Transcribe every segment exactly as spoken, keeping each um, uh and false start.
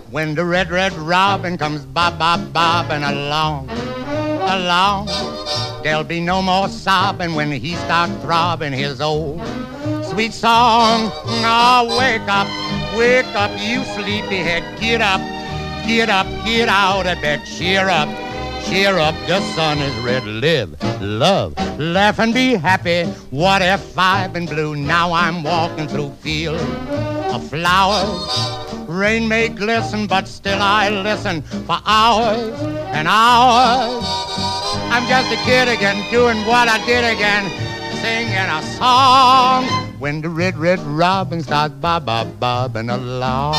When the red, red robin comes bob, bob, bobbing along, along, there'll be no more sobbing when he starts throbbing his old sweet song. Oh, wake up, wake up, you sleepyhead, get up, get up, get out of bed, cheer up, cheer up, the sun is red, live, love, laugh and be happy. What if I've been blue? Now I'm walking through fields of flowers. Rain may glisten, but still I listen for hours and hours. I'm just a kid again, doing what I did again, singing a song. When the red, red robin starts bob, bob, bobbing along.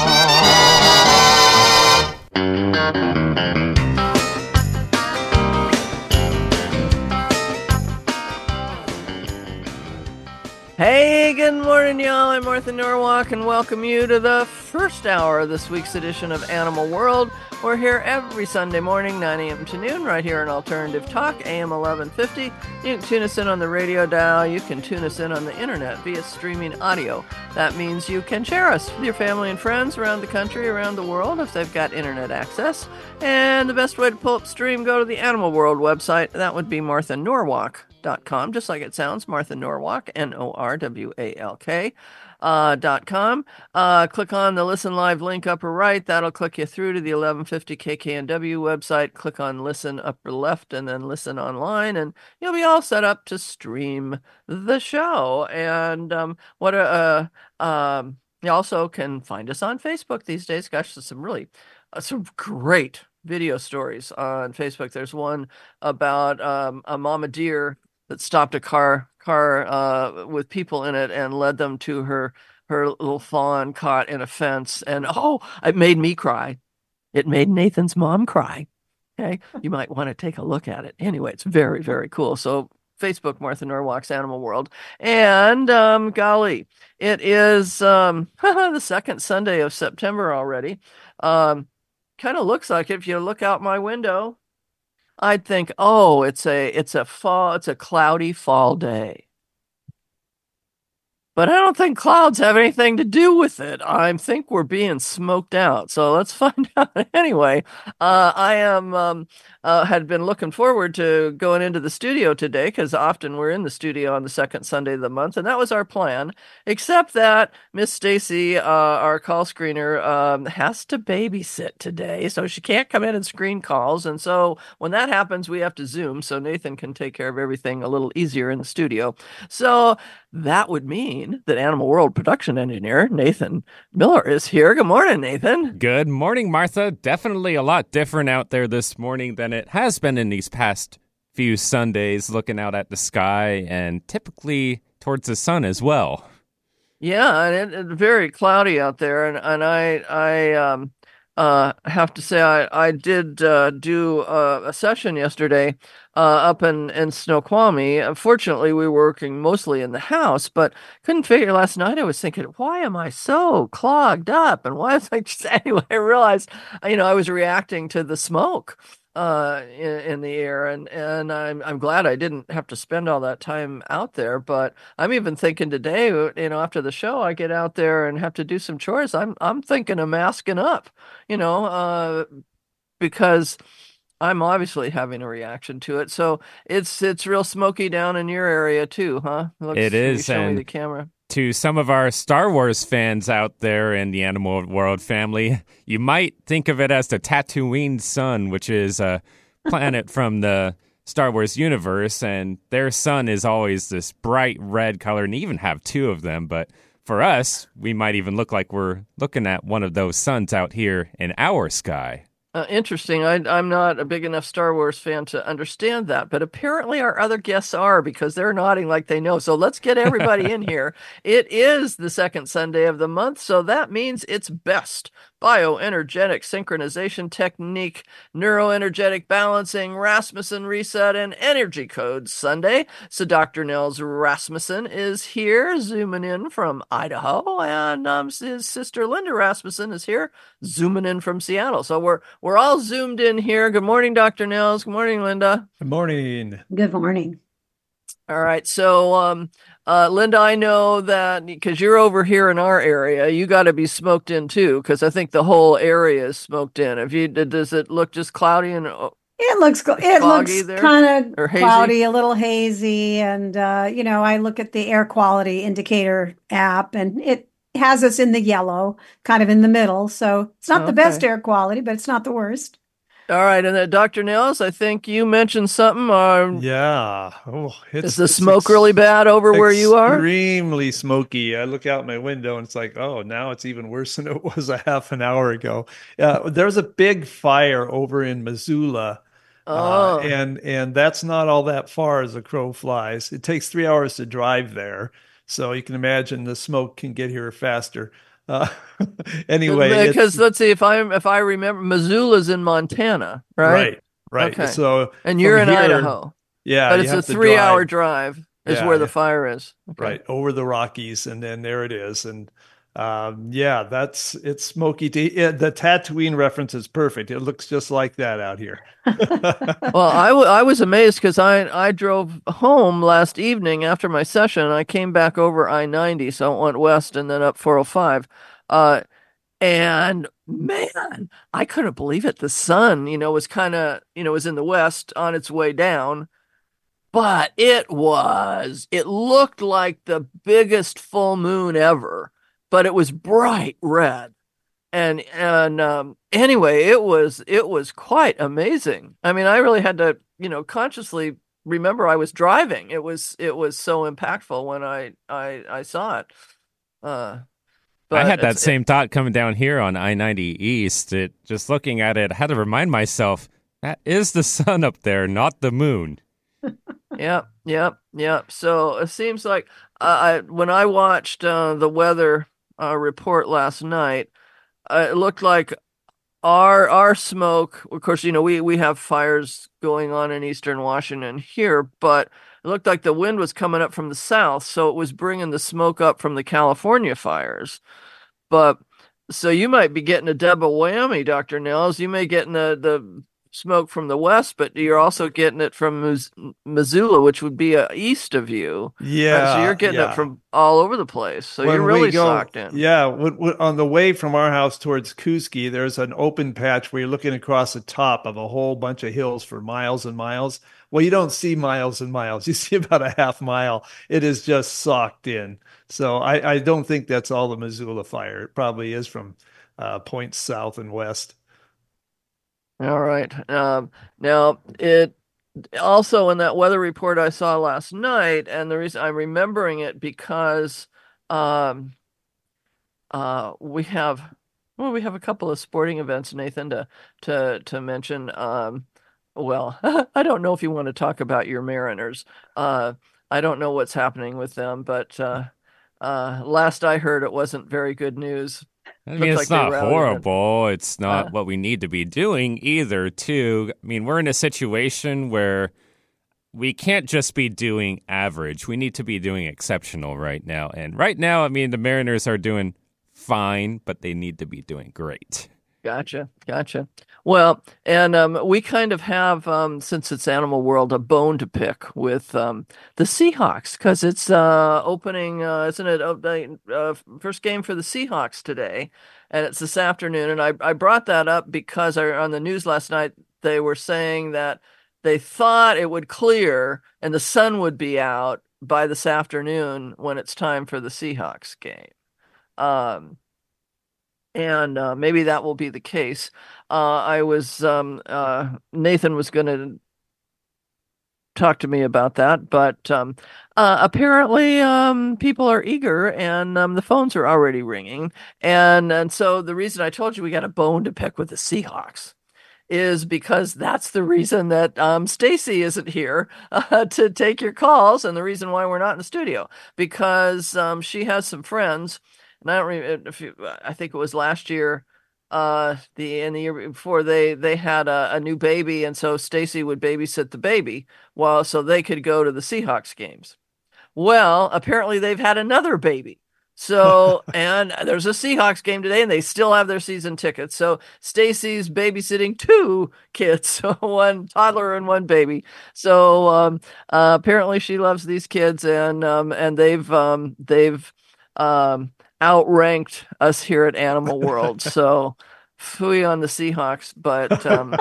Hey, good morning, y'all. I'm Martha Norwalk, and welcome you to the first hour of this week's edition of Animal World. We're here every Sunday morning, nine a.m. to noon, right here on Alternative Talk, A M eleven fifty. You can tune us in on the radio dial. You can tune us in on the internet via streaming audio. That means you can share us with your family and friends around the country, around the world, if they've got internet access. And the best way to pull up stream, go to the Animal World website. That would be Martha Norwalk. Dot com, just like it sounds, Martha Norwalk, N O R W A L K, uh, dot com. Uh, click on the Listen Live link upper right. That'll click you through to the eleven fifty K K N W website. Click on Listen upper left and then Listen Online, and you'll be all set up to stream the show. And um, what a, uh, um, you also can find us on Facebook these days. Gosh, there's some really, uh, some great video stories on Facebook. There's one about um, a mama deer that stopped a car car uh, with people in it and led them to her her little fawn caught in a fence. And oh, it made me cry. It made Nathan's mom cry. Okay, you might want to take a look at it. Anyway, it's very, very cool. So Facebook, Martha Norwalk's Animal World. And um, golly, it is um, the second Sunday of September already. Um, kind of looks like it. If you look out my window, I'd think, oh, it's a it's a fall, it's a cloudy fall day. But I don't think clouds have anything to do with it. I think we're being smoked out. So let's find out. Anyway, uh, I am um, uh, had been looking forward to going into the studio today because often we're in the studio on the second Sunday of the month, and that was our plan. Except that Miss Stacy, uh, our call screener, um, has to babysit today, so she can't come in and screen calls. And so when that happens, we have to Zoom so Nathan can take care of everything a little easier in the studio. So that would mean that Animal World production engineer Nathan Miller is here. Good morning, Nathan. Good morning, Martha. Definitely a lot different out there this morning than it has been in these past few Sundays, looking out at the sky and typically towards the sun as well. Yeah, and it, it's very cloudy out there, and, and I I um uh have to say I I did uh, do uh, a session yesterday uh, up in in Snoqualmie. Unfortunately, we were working mostly in the house, but couldn't figure. Last night I was thinking, why am I so clogged up, and why was I just anyway? I realized, you know, I was reacting to the smoke uh in, in the air, and and I'm I'm glad I didn't have to spend all that time out there. But I'm even thinking today, you know, after the show I get out there and have to do some chores, I'm I'm thinking of masking up, you know, uh because I'm obviously having a reaction to it. So it's it's real smoky down in your area too, huh? Looks, it is. Show and me the camera. To some of our Star Wars fans out there in the Animal World family, you might think of it as the Tatooine sun, which is a planet from the Star Wars universe, and their sun is always this bright red color, and even have two of them. But for us, we might even look like we're looking at one of those suns out here in our sky. Uh, interesting. I, I'm not a big enough Star Wars fan to understand that, but apparently our other guests are, because they're nodding like they know. So let's get everybody in here. It is the second Sunday of the month, so that means it's BEST, Bioenergetic Synchronization Technique, Neuroenergetic Balancing, Rasmussen Reset, and Energy Codes Sunday. So Doctor Nels Rasmussen is here, zooming in from Idaho, and um, his sister Linda Rasmussen is here, zooming in from Seattle. So we're We're all zoomed in here. Good morning, Doctor Nels. Good morning, Linda. Good morning. Good morning. All right. So um, Uh, Linda, I know that because you're over here in our area, you got to be smoked in too, because I think the whole area is smoked in. Have you, does it look just cloudy and uh, It looks go- it foggy looks there kind of or hazy? cloudy, a little hazy, and uh, you know, I look at the air quality indicator app, and it has us in the yellow, kind of in the middle. So it's not the best Okay. air quality, but it's not the worst. All right. And then doctor Nels, I think you mentioned something. Uh, Yeah. Oh, is it's the it's smoke really ex bad over where you are? extremely smoky. I look out my window and it's like, oh, now it's even worse than it was a half an hour ago. Uh, there's a big fire over in Missoula, uh, Oh, and and that's not all that far as a crow flies. It takes three hours to drive there, so you can imagine the smoke can get here faster. Uh, anyway, it's because let's see if I if I remember, Missoula's in Montana, right? right, right. Okay. So And from you're in here, Idaho, yeah, but you it's a have to three hour drive. drive is Yeah, where the yeah. fire is. Okay. Right, over the Rockies, and then there it is. And um, yeah, that's it's smoky. T yeah, the Tatooine reference is perfect. It looks just like that out here. Well, I, w I was amazed because I I drove home last evening after my session. I came back over I ninety, so I went west and then up four oh five. Uh, and man, I couldn't believe it. The sun, you know, was kind of, you know, was in the west on its way down, but it was, it looked like the biggest full moon ever, but it was bright red. And and um anyway, it was it was quite amazing. I mean, I really had to, you know, consciously remember I was driving. It was it was so impactful when I I I saw it. Uh I but had that it's it, same thought coming down here on I ninety East. It just looking at it, I had to remind myself that is the sun up there, not the moon. yeah, yeah, yeah. So it seems like uh, I when I watched uh the weather uh report last night, uh, it looked like our our smoke, of course, you know, we we have fires going on in eastern Washington here, but it looked like the wind was coming up from the south, so it was bringing the smoke up from the California fires. But so you might be getting a double whammy, doctor Nels. You may get the the smoke from the west, but you're also getting it from Mis Missoula, which would be uh, east of you, right? So you're Yeah, getting it yeah. from all over the place. So you're When we really go, socked in. yeah, w w on the way from our house towards Koosky, there's an open patch where you're looking across the top of a whole bunch of hills for miles and miles. Well, you don't see miles and miles. You see about a half mile. It is just socked in. So I, I don't think that's all the Missoula fire. It probably is from uh, points south and west. All right. Um, now it also in that weather report I saw last night, and the reason I'm remembering it because um, uh, we have well, we have a couple of sporting events, Nathan, to to to mention. Um, well, I don't know if you want to talk about your Mariners. Uh, I don't know what's happening with them, but uh, uh, last I heard, it wasn't very good news. I mean, Looked it's like they not were out again. horrible. It's Uh, not what we need to be doing either, too. I mean, we're in a situation where we can't just be doing average. We need to be doing exceptional right now. And right now, I mean, the Mariners are doing fine, but they need to be doing great. Gotcha, gotcha. Well, and um, we kind of have, um, since it's Animal World, a bone to pick with um, the Seahawks because it's uh, opening, uh, isn't it? Uh, the, uh, first game for the Seahawks today, and it's this afternoon. And I, I brought that up because I, on the news last night they were saying that they thought it would clear and the sun would be out by this afternoon when it's time for the Seahawks game. Um, and uh, maybe that will be the case. Uh, I was um, uh, Nathan was going to talk to me about that, but um, uh, apparently um, people are eager, and um, the phones are already ringing, and and so the reason I told you we got a bone to pick with the Seahawks is because that's the reason that um, Stacy isn't here uh, to take your calls, and the reason why we're not in the studio because um, she has some friends, and I don't remember if you, I think it was last year, uh, the in the year before they they had a, a new baby, and so Stacy would babysit the baby while so they could go to the Seahawks games. Well, apparently they've had another baby. So, and there's a Seahawks game today, and they still have their season tickets. So Stacy's babysitting two kids, one toddler and one baby. So um, uh, apparently she loves these kids, and um, and they've um, they've um, outranked us here at Animal World. So phooey on the Seahawks, but um,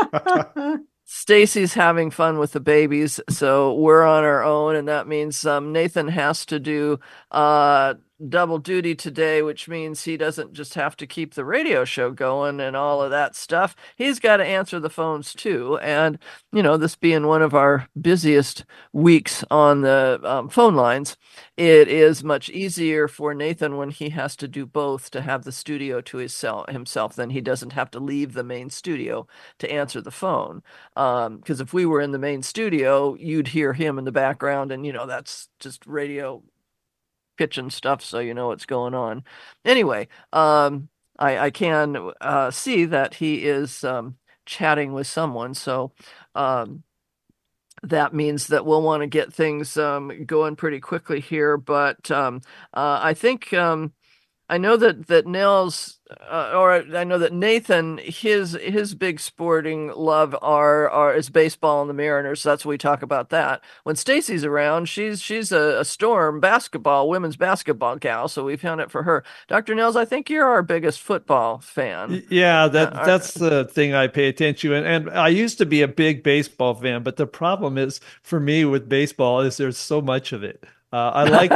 Stacy's having fun with the babies, so we're on our own, and that means um, Nathan has to do uh, double duty today, which means he doesn't just have to keep the radio show going and all of that stuff. He's got to answer the phones too, and you know, this being one of our busiest weeks on the um, phone lines, it is much easier for Nathan when he has to do both to have the studio to his self, himself. Then he doesn't have to leave the main studio to answer the phone. Because um, if we were in the main studio, you'd hear him in the background, and you know, that's just radio pitching stuff, so you know what's going on. Anyway, um, I, I can uh, see that he is um, chatting with someone, so um, that means that we'll want to get things um, going pretty quickly here. But um, uh, I think um, I know that that Nels, uh, or I know that Nathan, his his big sporting love are are is baseball and the Mariners. So that's what we talk about that. When Stacy's around, she's she's a, a Storm basketball, women's basketball gal. So we found it for her. Doctor Nels, I think you're our biggest football fan. Yeah, that Uh, that's the thing I pay attention to. And, and I used to be a big baseball fan, but the problem is for me with baseball is there's so much of it. Uh, I like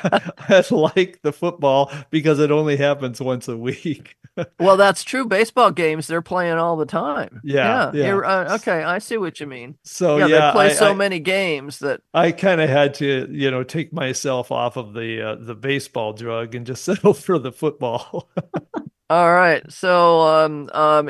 I like the football because it only happens once a week. Well, that's true. Baseball games they're playing all the time. Yeah, yeah. You're, uh, okay, I see what you mean. So yeah, yeah, they play I, so I, many games that I kind of had to, you know, take myself off of the uh, the baseball drug and just settle for the football. All right. So um um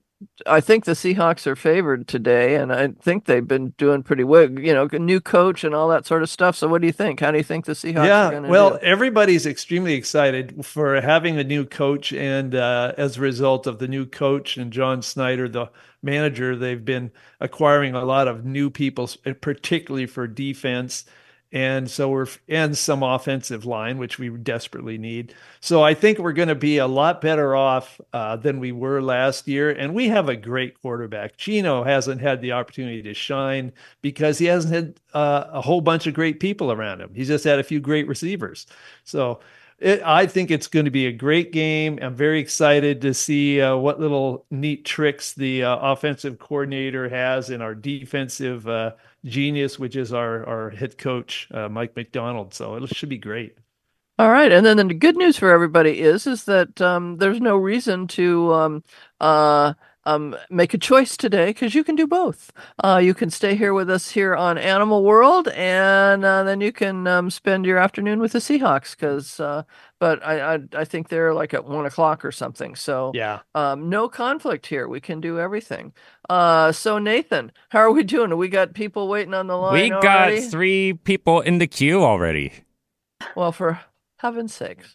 I think the Seahawks are favored today, and I think they've been doing pretty well. You know, new coach and all that sort of stuff. So, what do you think? How do you think the Seahawks yeah, are going to well, do? everybody's extremely excited for having a new coach, and uh, as a result of the new coach and John Snyder, the manager, they've been acquiring a lot of new people, particularly for defense. And so we're and some offensive line, which we desperately need. So I think we're going to be a lot better off uh, than we were last year. And we have a great quarterback. Gino hasn't had the opportunity to shine because he hasn't had uh, a whole bunch of great people around him. He's just had a few great receivers. So it, I think it's going to be a great game. I'm very excited to see uh, what little neat tricks the uh, offensive coordinator has in our defensive uh, genius, which is our, our head coach, uh, Mike McDonald. So it should be great. All right, and then the good news for everybody is is that um, there's no reason to um, uh, um, make a choice today because you can do both. Uh, you can stay here with us here on Animal World, and uh, then you can um, spend your afternoon with the Seahawks. Because, uh, but I, I I think they're like at one o'clock or something. So yeah, um, no conflict here. We can do everything. Uh, so Nathan, how are we doing? We got people waiting on the line. We already? got three people in the queue already. Well, for heaven's sakes,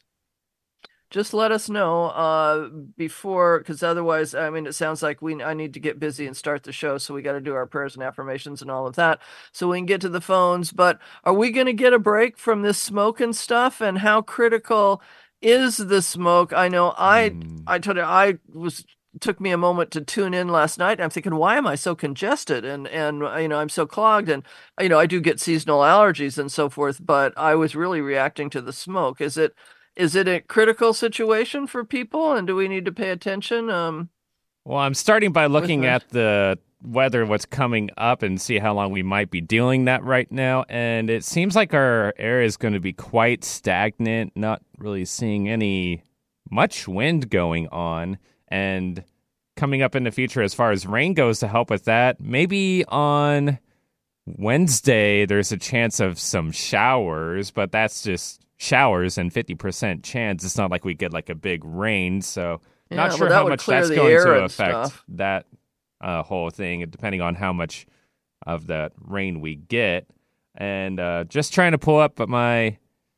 just let us know uh, before, because otherwise, I mean, it sounds like we I need to get busy and start the show, so we got to do our prayers and affirmations and all of that, so we can get to the phones. But are we going to get a break from this smoke and stuff? And how critical is the smoke? I know I Mm. I told you I was. Took me a moment to tune in last night. I'm thinking, why am I so congested? And, and, you know, I'm so clogged, and, you know, I do get seasonal allergies and so forth, but I was really reacting to the smoke. Is it, is it a critical situation for people, and do we need to pay attention? Um, Well, I'm starting by looking that. at the weather, what's coming up, and see how long we might be dealing that right now. And it seems like our area is going to be quite stagnant, not really seeing any much wind going on. And coming up in the future, as far as rain goes, to help with that, maybe on Wednesday, there's a chance of some showers, but that's just showers and fifty percent chance. It's not like we get like a big rain. So Yeah, not well, sure that how would much clear that's the going air to and affect stuff. that uh, whole thing, depending on how much of that rain we get. And uh, just trying to pull up my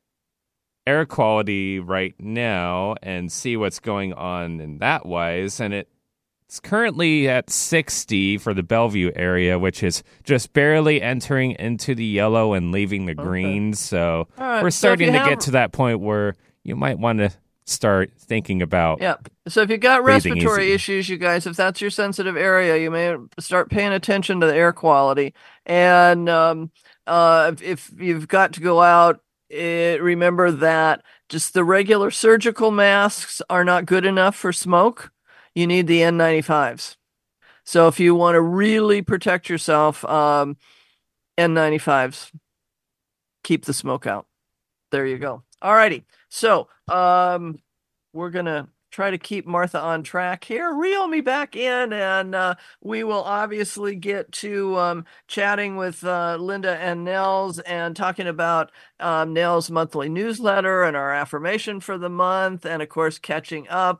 air quality right now and see what's going on in that wise. And it, it's currently at sixty for the Bellevue area, which is just barely entering into the yellow and leaving the Okay. green. So All right, we're so if starting you to have- get to that point where you might want to start thinking about Yep. So if you've got breathing respiratory easy. issues, you guys, if that's your sensitive area, you may start paying attention to the air quality. And um, uh, if, if you've got to go out, it, remember that just the regular surgical masks are not good enough for smoke. You need the N ninety-fives. So if you want to really protect yourself, um, N ninety-fives, keep the smoke out. There you go. All righty. So um, we're going to try to keep Martha on track here. Reel me back in, and uh, we will obviously get to um, chatting with uh, Linda and Nels and talking about um, Nels' monthly newsletter and our affirmation for the month, and of course, catching up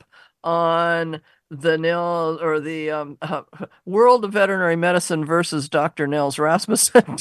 on the Nels or the um, uh, World of Veterinary Medicine versus Doctor Nels Rasmussen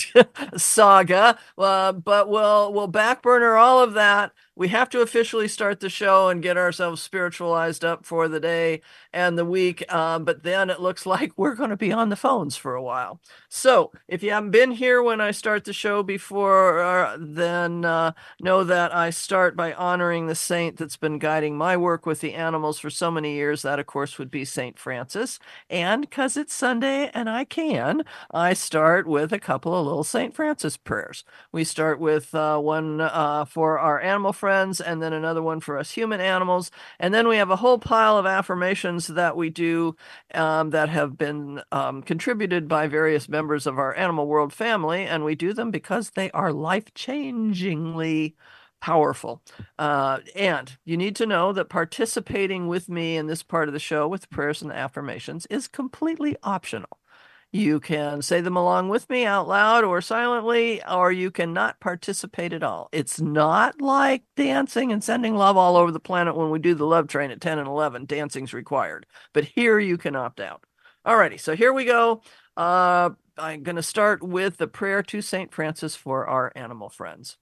saga. Uh, but we'll we'll backburner all of that. We have to officially start the show and get ourselves spiritualized up for the day and the week. Um, but then it looks like we're going to be on the phones for a while. So if you haven't been here when I start the show before, uh, then uh, know that I start by honoring the saint that's been guiding my work with the animals for so many years. That, of course, would be Saint Francis. And because it's Sunday and I can, I start with a couple of little Saint Francis prayers. We start with uh, one uh, for our animal friends, and then another one for us human animals. And then we have a whole pile of affirmations that we do um, that have been um, contributed by various members of our Animal World family, and we do them because they are life-changingly powerful. Uh, and you need to know that participating with me in this part of the show with prayers and affirmations is completely optional. You can say them along with me out loud or silently, or you cannot participate at all. It's not like dancing and sending love all over the planet when we do the love train at ten and eleven. Dancing's required. But here you can opt out. Alrighty, so here we go. Uh, I'm going to start with the prayer to Saint Francis for our animal friends.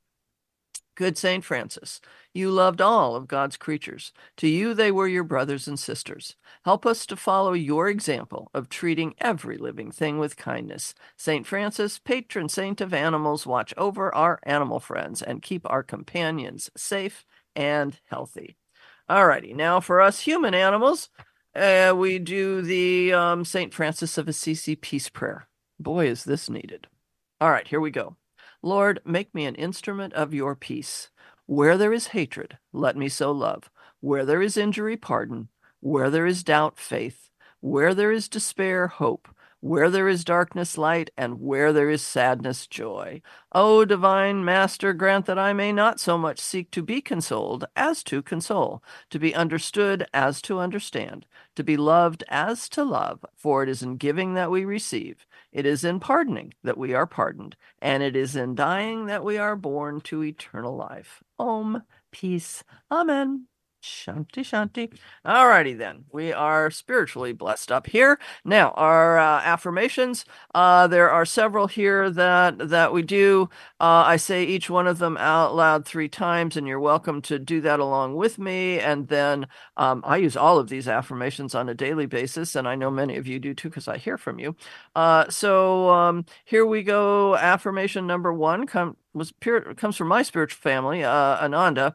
Good Saint Francis, you loved all of God's creatures. To you they were your brothers and sisters. Help us to follow your example of treating every living thing with kindness. Saint Francis, patron saint of animals, watch over our animal friends and keep our companions safe and healthy. All righty, now for us human animals, uh, we do the um, Saint Francis of Assisi peace prayer. Boy, is this needed. All right, here we go. Lord, make me an instrument of your peace. Where there is hatred, let me sow love. Where there is injury, pardon. Where there is doubt, faith. Where there is despair, hope. Where there is darkness, light. And where there is sadness, joy. O divine Master, grant that I may not so much seek to be consoled as to console, to be understood as to understand, to be loved as to love, for it is in giving that we receive. It is in pardoning that we are pardoned, and it is in dying that we are born to eternal life. Om, peace, amen. Shanti, shanti. All righty then. We are spiritually blessed up here. Now, our uh, affirmations, uh, there are several here that, that we do. Uh, I say each one of them out loud three times, and you're welcome to do that along with me. And then um, I use all of these affirmations on a daily basis, and I know many of you do too because I hear from you. Uh, so um, here we go. Affirmation number one come, was pure, comes from my spiritual family, uh, Ananda,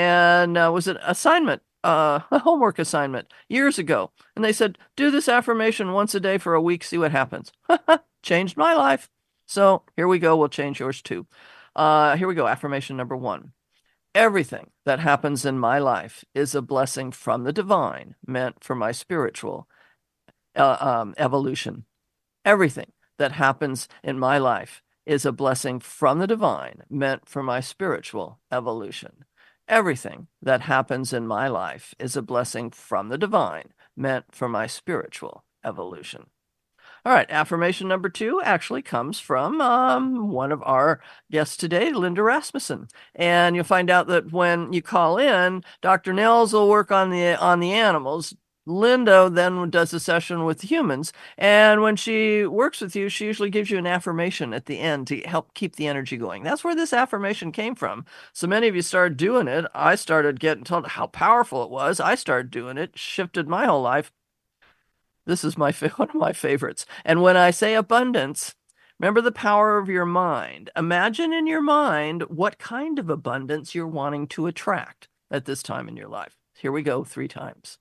and uh, was an assignment, uh, a homework assignment years ago. And they said, do this affirmation once a day for a week, see what happens. Changed my life. So here we go. We'll change yours too. Uh, here we go. Affirmation number one. Everything that happens in my life is a blessing from the divine, meant for my spiritual uh, um, evolution. Everything that happens in my life is a blessing from the divine, meant for my spiritual evolution. Everything that happens in my life is a blessing from the divine, meant for my spiritual evolution. All right, affirmation number two actually comes from um, one of our guests today, Linda Rasmussen. And you'll find out that when you call in, Doctor Nels will work on the on the animals. Linda then does a session with humans, and when she works with you, she usually gives you an affirmation at the end to help keep the energy going. That's where this affirmation came from. So many of you started doing it. I started getting told how powerful it was. I started doing it, shifted my whole life. This is my one of my favorites. And when I say abundance, remember the power of your mind. Imagine in your mind what kind of abundance you're wanting to attract. at this time in your life. Here we go, three times.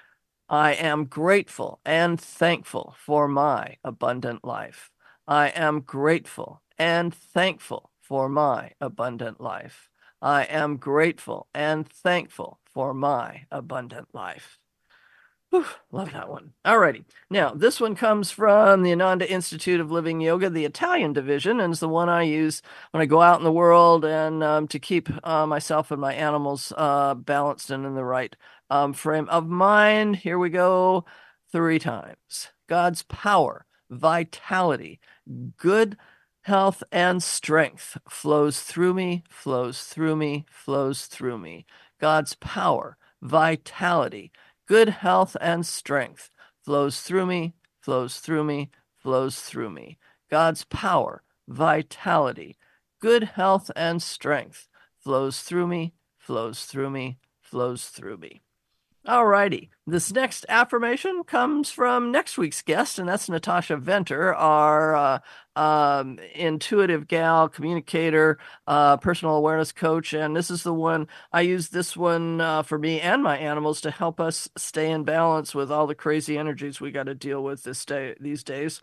I am grateful and thankful for my abundant life. I am grateful and thankful for my abundant life. I am grateful and thankful for my abundant life. Whew, love that one. Alrighty. Now, this one comes from the Ananda Institute of Living Yoga, the Italian division, and is the one I use when I go out in the world and um, to keep uh, myself and my animals uh, balanced and in the right um, frame of mind. Here we go. Three times. God's power, vitality, good health, and strength flows through me, flows through me, flows through me. God's power, vitality, good health and strength flows through me, flows through me, flows through me. God's power, vitality, good health and strength flows through me, flows through me, flows through me. All righty. This next affirmation comes from next week's guest, and that's Natasha Venter, our uh, um, intuitive gal, communicator, uh, personal awareness coach. And this is the one, I use this one uh, for me and my animals to help us stay in balance with all the crazy energies we got to deal with this day, these days.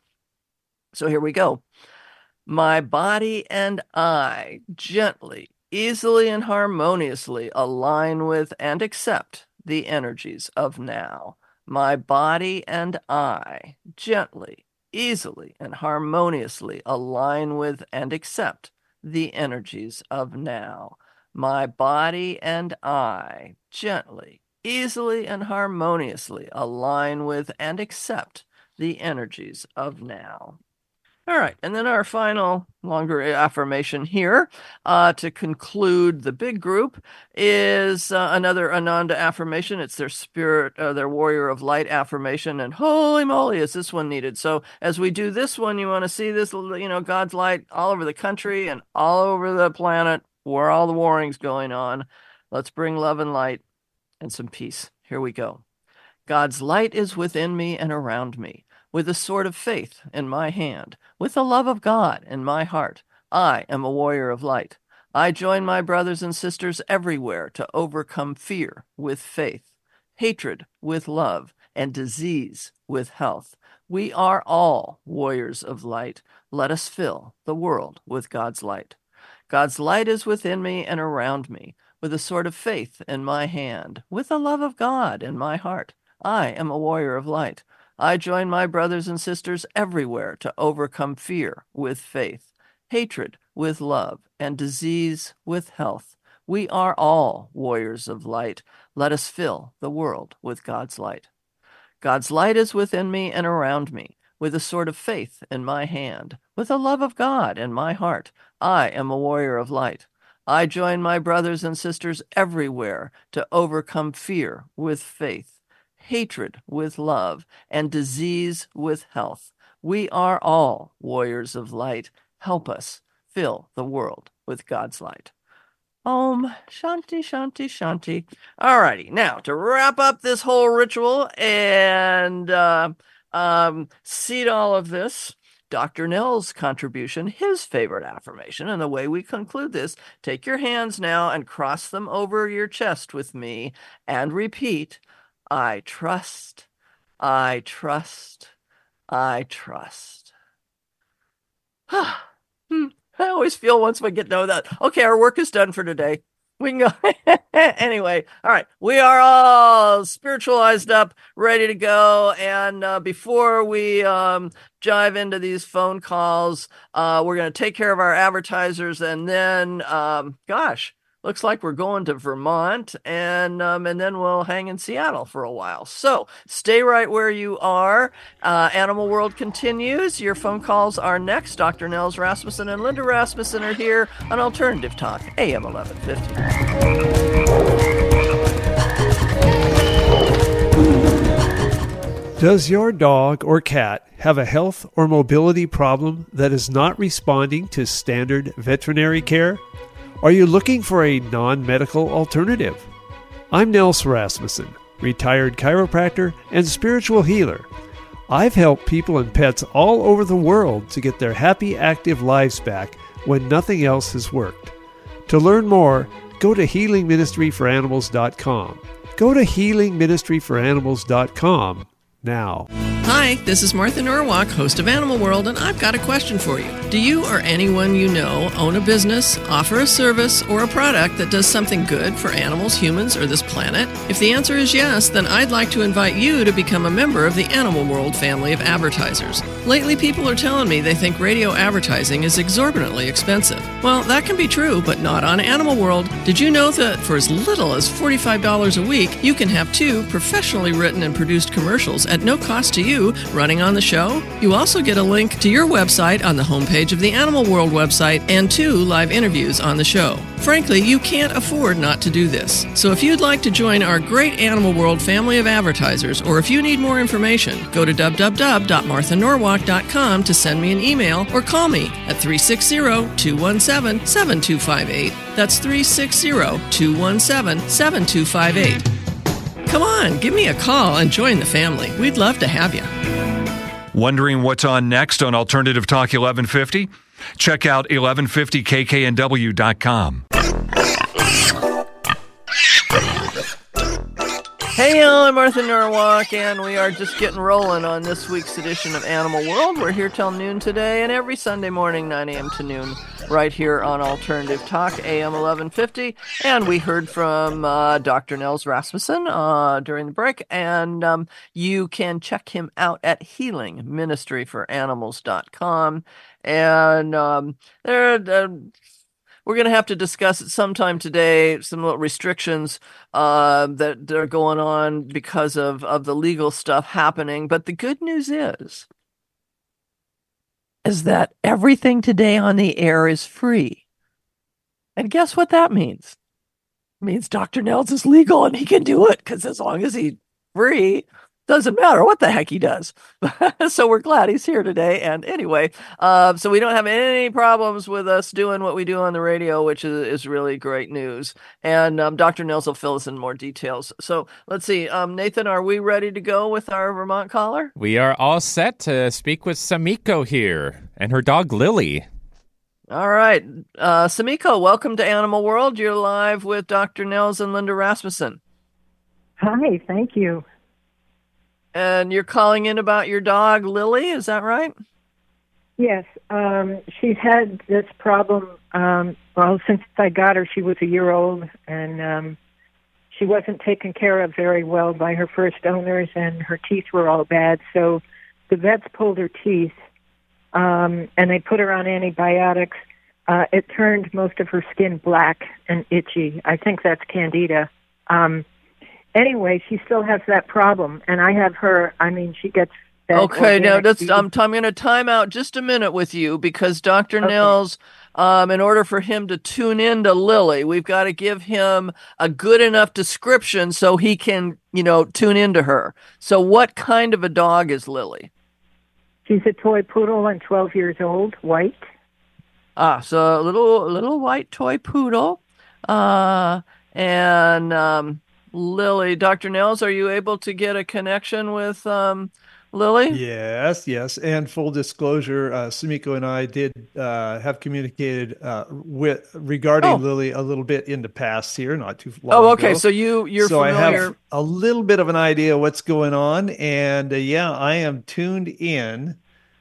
So here we go. My body and I gently, easily, and harmoniously align with and accept the energies of now. My body and I gently, easily, and harmoniously align with and accept the energies of now. My body and I gently, easily, and harmoniously align with and accept the energies of now. All right, and then our final longer affirmation here uh, to conclude the big group is uh, another Ananda affirmation. It's their spirit, uh, their warrior of light affirmation, and holy moly, is this one needed. So as we do this one, you want to see this, you know, God's light all over the country and all over the planet where all the warring's going on. Let's bring love and light and some peace. Here we go. God's light is within me and around me. With the sword of faith in my hand, with the love of God in my heart, I am a warrior of light. I join my brothers and sisters everywhere to overcome fear with faith, hatred with love, and disease with health. We are all warriors of light. Let us fill the world with God's light. God's light is within me and around me, with the sword of faith in my hand, with the love of God in my heart. I am a warrior of light. I join my brothers and sisters everywhere to overcome fear with faith, hatred with love, and disease with health. We are all warriors of light. Let us fill the world with God's light. God's light is within me and around me, with the sword of faith in my hand, with the love of God in my heart. I am a warrior of light. I join my brothers and sisters everywhere to overcome fear with faith, hatred with love, and disease with health. We are all warriors of light. Help us fill the world with God's light. Om Shanti Shanti Shanti. All righty, now to wrap up this whole ritual and uh, um, seed all of this, Doctor Nell's contribution, his favorite affirmation, and the way we conclude this, take your hands now and cross them over your chest with me and repeat, I trust, I trust, I trust. I always feel once we get to know that, okay, our work is done for today. We can go. Anyway, all right. We are all spiritualized up, ready to go. And uh, before we um, dive into these phone calls, uh, we're going to take care of our advertisers. And then, um, gosh, looks like we're going to Vermont, and um, and then we'll hang in Seattle for a while. So stay right where you are. Uh, Animal World continues. Your phone calls are next. Doctor Nels Rasmussen and Linda Rasmussen are here on Alternative Talk, A M eleven fifty. Does your dog or cat have a health or mobility problem that is not responding to standard veterinary care? Are you looking for a non-medical alternative? I'm Nels Rasmussen, retired chiropractor and spiritual healer. I've helped people and pets all over the world to get their happy, active lives back when nothing else has worked. To learn more, go to healing ministry for animals dot com. Go to healing ministry for animals dot com now. Hi, this is Martha Norwalk, host of Animal World, and I've got a question for you. Do you or anyone you know own a business, offer a service, or a product that does something good for animals, humans, or this planet? If the answer is yes, then I'd like to invite you to become a member of the Animal World family of advertisers. Lately, people are telling me they think radio advertising is exorbitantly expensive. Well, that can be true, but not on Animal World. Did you know that for as little as forty-five dollars a week, you can have two professionally written and produced commercials at no cost to you running on the show? You also get a link to your website on the homepage of the Animal World website and two live interviews on the show. Frankly, you can't afford not to do this. So if you'd like to join our great Animal World family of advertisers, or if you need more information, go to w w w dot martha norwalk dot com to send me an email or call me at three six zero, two one seven, seven two five eight. That's three six zero, two one seven, seven two five eight. Come on, give me a call and join the family. We'd love to have you. Wondering what's on next on Alternative Talk eleven fifty? Check out eleven fifty k k n w dot com. Hey, y'all, I'm Martha Norwalk, and we are just getting rolling on this week's edition of Animal World. We're here till noon today, and every Sunday morning, nine a.m. to noon, right here on Alternative Talk, A M eleven fifty. And we heard from uh, Doctor Nels Rasmussen uh, during the break, and um, you can check him out at healing ministry for animals dot com. And um, there uh, we're going to have to discuss it sometime today, some little restrictions uh, that, that are going on because of, of the legal stuff happening. But the good news is, is that everything today on the air is free. And guess what that means? It means Doctor Nels is legal and he can do it, because as long as he's free, doesn't matter what the heck he does. So we're glad he's here today. And anyway, uh, so we don't have any problems with us doing what we do on the radio, which is, is really great news. And um, Doctor Nels will fill us in more details. So let's see. Um, Nathan, are we ready to go with our Vermont caller? We are all set to speak with Samiko here and her dog Lily. All right. Uh, Samiko, welcome to Animal World. You're live with Doctor Nels and Linda Rasmussen. Hi, thank you. And you're calling in about your dog, Lily, is that right? Yes. Um, she's had this problem, um, well, since I got her, she was a year old, and um, she wasn't taken care of very well by her first owners, and her teeth were all bad. So the vets pulled her teeth, um, and they put her on antibiotics. Uh, it turned most of her skin black and itchy. I think that's candida. Um Anyway, she still has that problem, and I have her. I mean, she gets. Okay, now that's. I'm, I'm going to time out just a minute with you, because Doctor Okay. Nels, um, in order for him to tune in to Lily, we've got to give him a good enough description so he can, you know, tune into her. So, what kind of a dog is Lily? She's a toy poodle and twelve years old, white. Ah, so a little, little white toy poodle, uh, and. Um, Lily, Doctor Nels, are you able to get a connection with um, Lily? Yes, yes. And full disclosure, uh, Samiko and I did uh, have communicated uh, with regarding oh. Lily a little bit in the past here, not too long Oh, okay. ago. So you, you're so familiar. I have a little bit of an idea what's going on. And uh, yeah, I am tuned in.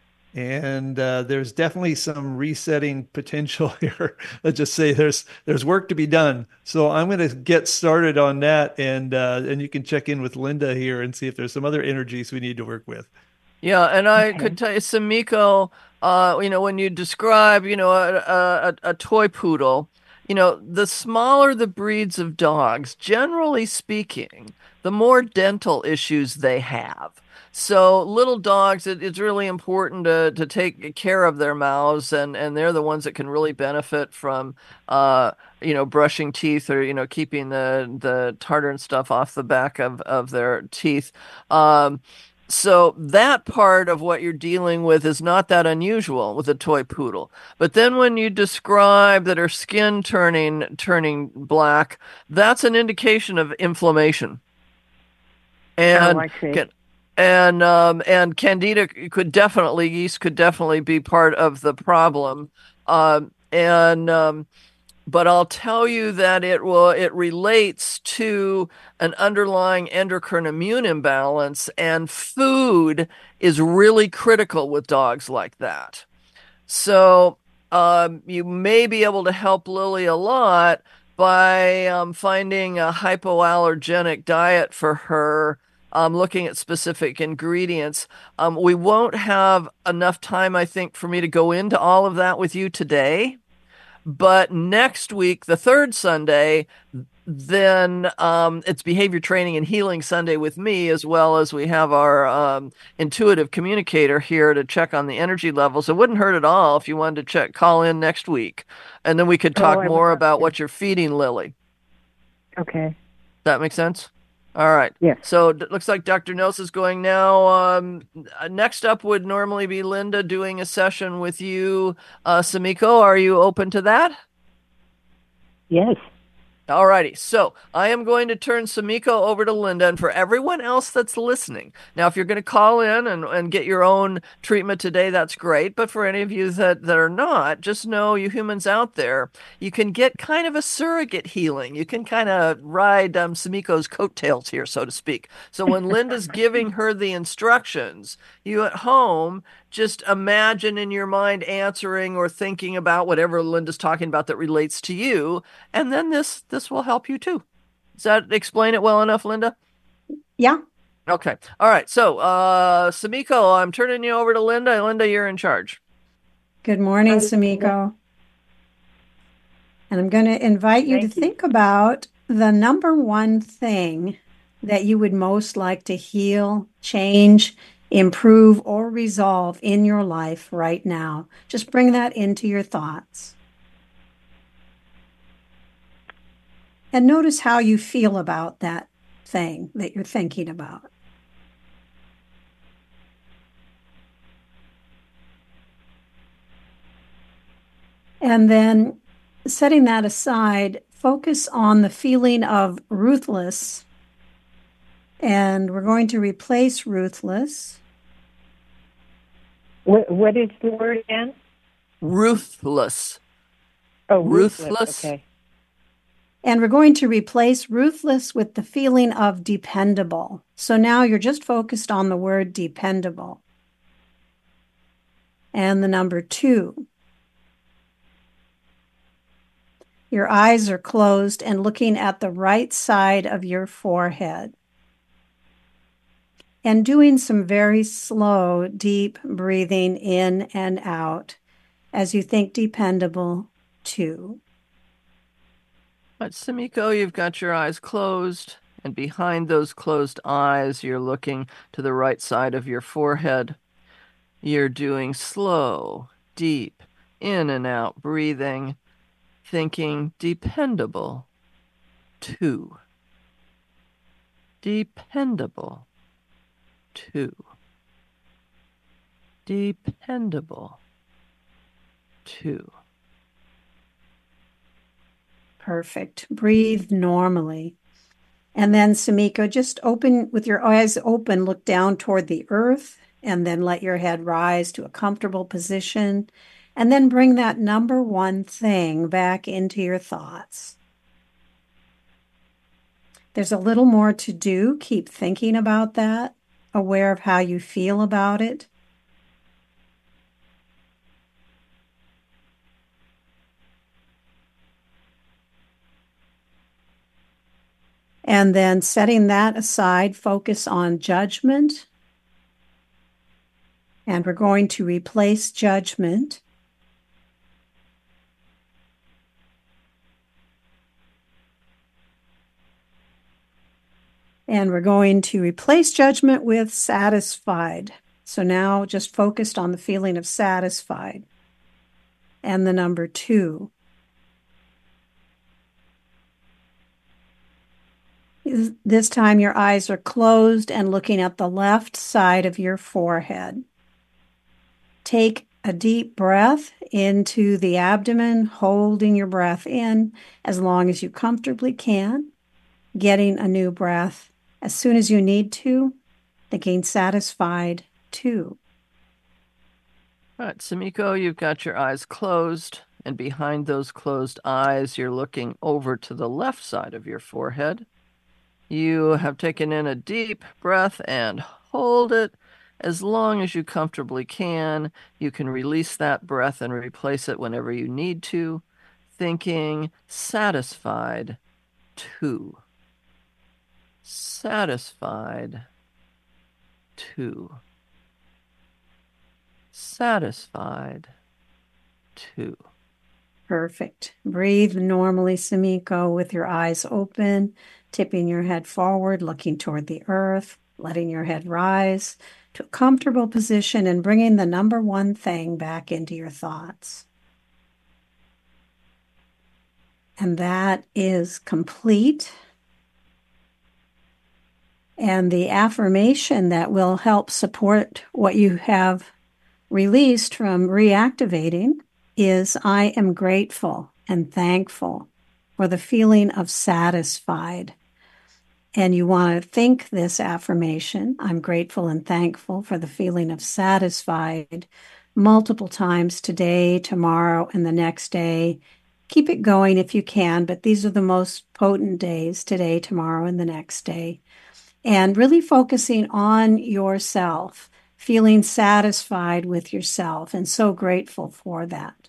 And uh, there's definitely some resetting potential here. Let's just say there's there's work to be done. So I'm going to get started on that, and uh, and you can check in with Linda here and see if there's some other energies we need to work with. Yeah, and I okay. could tell you, Samiko, uh, you know, when you describe, you know, a, a, a toy poodle, you know, the smaller the breeds of dogs, generally speaking, the more dental issues they have. So little dogs, it, it's really important to, to take care of their mouths, and, and they're the ones that can really benefit from, uh, you know, brushing teeth, or, you know, keeping the, the tartar and stuff off the back of, of their teeth. Um, so that part of what you're dealing with is not that unusual with a toy poodle. But then when you describe that her skin turning turning black, that's an indication of inflammation. And oh, I see. Can, And um, and candida could definitely, yeast could definitely be part of the problem. Um, and um, but I'll tell you that it will it relates to an underlying endocrine immune imbalance, and food is really critical with dogs like that. So um, you may be able to help Lily a lot by um, finding a hypoallergenic diet for her, um, looking at specific ingredients. Um, we won't have enough time, I think, for me to go into all of that with you today. But next week, the third Sunday, then um, it's Behavior Training and Healing Sunday with me, as well as we have our um, intuitive communicator here to check on the energy levels. It wouldn't hurt at all if you wanted to check, call in next week, and then we could talk Oh, I would more love about to. what you're feeding Lily. Okay. That make sense? All right. Yes. So it looks like Doctor Nels is going now. Um, next up would normally be Linda doing a session with you. Uh, Samiko, are you open to that? Yes. All righty. So I am going to turn Samiko over to Linda, and for everyone else that's listening. Now, if you're going to call in and, and get your own treatment today, that's great. But for any of you that, that are not, just know, you humans out there, you can get kind of a surrogate healing. You can kind of ride um, Samiko's coattails here, so to speak. So when Linda's giving her the instructions, you at home just imagine in your mind answering or thinking about whatever Linda's talking about that relates to you, and then this this will help you too. Does that explain it well enough, Linda? Yeah. Okay. All right. So, uh, Samiko, I'm turning you over to Linda. Linda, you're in charge. Good morning, Samiko. And I'm going to invite you Thank to you. think about the number one thing that you would most like to heal, change, improve, or resolve in your life right now. Just bring that into your thoughts. And notice how you feel about that thing that you're thinking about. And then setting that aside, focus on the feeling of ruthless. And we're going to replace ruthless. What, what is the word again? Ruthless. Oh, Ruthless. ruthless. Okay. And we're going to replace ruthless with the feeling of dependable. So now you're just focused on the word dependable. And the number two. Your eyes are closed and looking at the right side of your forehead. And doing some very slow, deep breathing in and out as you think dependable two. But Samiko, you've got your eyes closed, and behind those closed eyes, you're looking to the right side of your forehead. You're doing slow, deep, in and out breathing, thinking dependable two. Dependable two. Dependable two. Perfect. Breathe normally. And then, Samiko, just open with your eyes open, look down toward the earth, and then let your head rise to a comfortable position. And then bring that number one thing back into your thoughts. There's a little more to do. Keep thinking about that, aware of how you feel about it. And then setting that aside, focus on judgment. And we're going to replace judgment. And we're going to replace judgment with satisfied. So now just focused on the feeling of satisfied. And the number two. This time your eyes are closed and looking at the left side of your forehead. Take a deep breath into the abdomen, holding your breath in as long as you comfortably can, getting a new breath as soon as you need to, thinking satisfied too. All right, Samiko, you've got your eyes closed, and behind those closed eyes, you're looking over to the left side of your forehead. You have taken in a deep breath and hold it as long as you comfortably can. You can release that breath and replace it whenever you need to, thinking satisfied, two. Satisfied, two. Satisfied, two. Perfect. Breathe normally, Sumiko, with your eyes open, tipping your head forward, looking toward the earth, letting your head rise to a comfortable position and bringing the number one thing back into your thoughts. And that is complete. And the affirmation that will help support what you have released from reactivating is, I am grateful and thankful for the feeling of satisfied. And you want to think this affirmation, I'm grateful and thankful for the feeling of satisfied, multiple times today, tomorrow, and the next day. Keep it going if you can, but these are the most potent days, today, tomorrow, and the next day. And really focusing on yourself, feeling satisfied with yourself, and so grateful for that.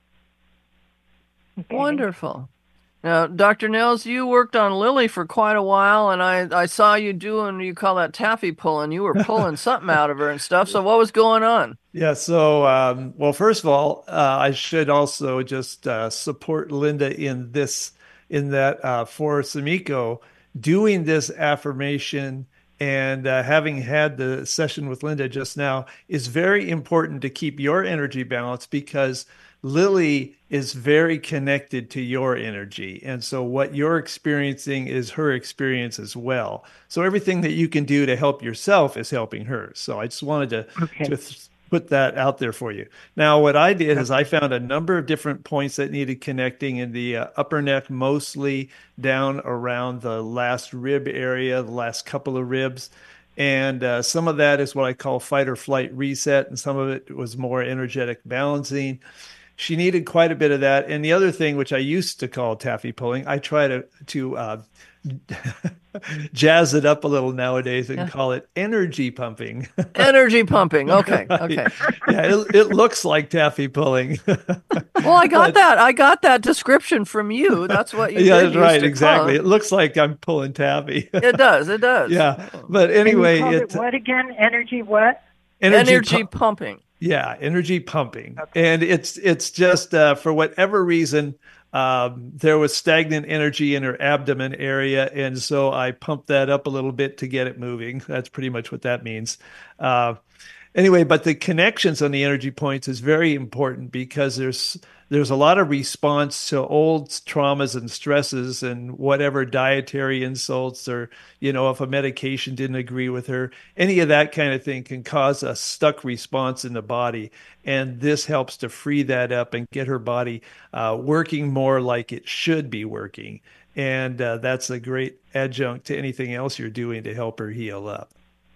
Okay. Wonderful. Now, Doctor Nels, you worked on Lily for quite a while, and I, I saw you doing, you call that taffy pulling. You were pulling something out of her and stuff. So what was going on? Yeah, so, um, well, first of all, uh, I should also just uh, support Linda in this, in that uh, for Sumiko, doing this affirmation and uh, having had the session with Linda just now is very important to keep your energy balanced, because Lily is very connected to your energy. And so what you're experiencing is her experience as well. So everything that you can do to help yourself is helping her. So I just wanted to, okay. to th- put that out there for you. Now, what I did is I found a number of different points that needed connecting in the uh, upper neck, mostly down around the last rib area, the last couple of ribs. And uh, some of that is what I call fight or flight reset, and some of it was more energetic balancing. She needed quite a bit of that. And the other thing, which I used to call taffy pulling, I try to, to uh, jazz it up a little nowadays and yeah. call it energy pumping. Energy pumping. Okay. Okay. Yeah, it, it looks like taffy pulling. Well, I got but, that. I got that description from you. That's what you yeah, did. Yeah, right. Exactly. Call. It looks like I'm pulling taffy. It does. It does. Yeah. But anyway. And you it, it what again? Energy what? Energy, energy pu- pumping. Yeah, energy pumping. Okay. And it's it's just uh, for whatever reason, um, there was stagnant energy in her abdomen area. And so I pumped that up a little bit to get it moving. That's pretty much what that means. Uh, anyway, but the connections on the energy points is very important, because there's there's a lot of response to old traumas and stresses and whatever dietary insults, or, you know, if a medication didn't agree with her, any of that kind of thing can cause a stuck response in the body. And this helps to free that up and get her body uh, working more like it should be working. And uh, that's a great adjunct to anything else you're doing to help her heal up.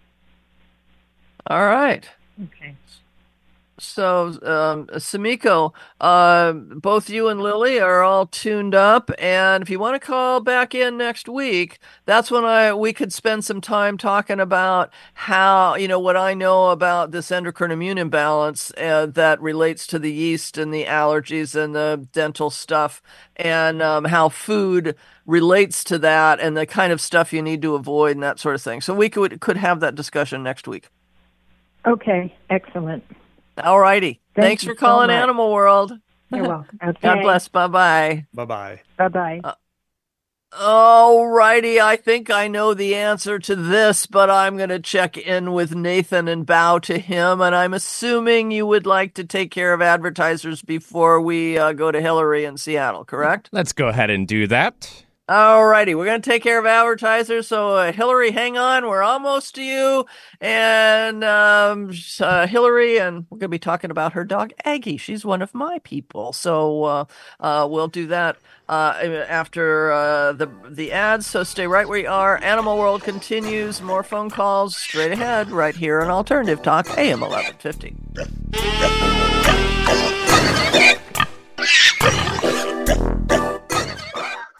All right. Okay. So, um, Sumiko, uh, both you and Lily are all tuned up, and if you want to call back in next week, that's when I we could spend some time talking about how, you know, what I know about this endocrine immune imbalance uh, that relates to the yeast and the allergies and the dental stuff, and um, how food relates to that, and the kind of stuff you need to avoid and that sort of thing. So we could could have that discussion next week. Okay, excellent. All righty. Thank Thanks you for calling so much. Animal World. You're welcome. Okay. God bless. Bye-bye. Bye-bye. Bye-bye. Uh, all righty. I think I know the answer to this, but I'm going to check in with Nathan and bow to him. And I'm assuming you would like to take care of advertisers before we uh, go to Hillary in Seattle, correct? Let's go ahead and do that. All righty, we're going to take care of advertisers. So, uh, Hillary, hang on. We're almost to you. And um, uh, Hillary, and we're going to be talking about her dog, Aggie. She's one of my people. So, uh, uh, we'll do that uh, after uh, the, the ads. So, stay right where you are. Animal World continues. More phone calls straight ahead right here on Alternative Talk, A M eleven fifty.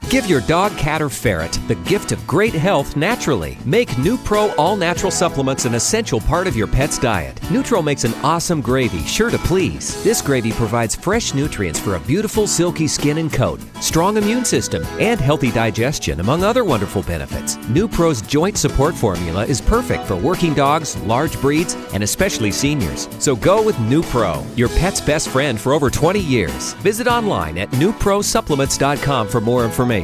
Give your dog, cat, or ferret the gift of great health naturally. Make NuPro all-natural supplements an essential part of your pet's diet. Nutro makes an awesome gravy, sure to please. This gravy provides fresh nutrients for a beautiful, silky skin and coat, strong immune system, and healthy digestion, among other wonderful benefits. NuPro's joint support formula is perfect for working dogs, large breeds, and especially seniors. So go with NuPro, your pet's best friend for over twenty years. Visit online at new pro supplements dot com for more information.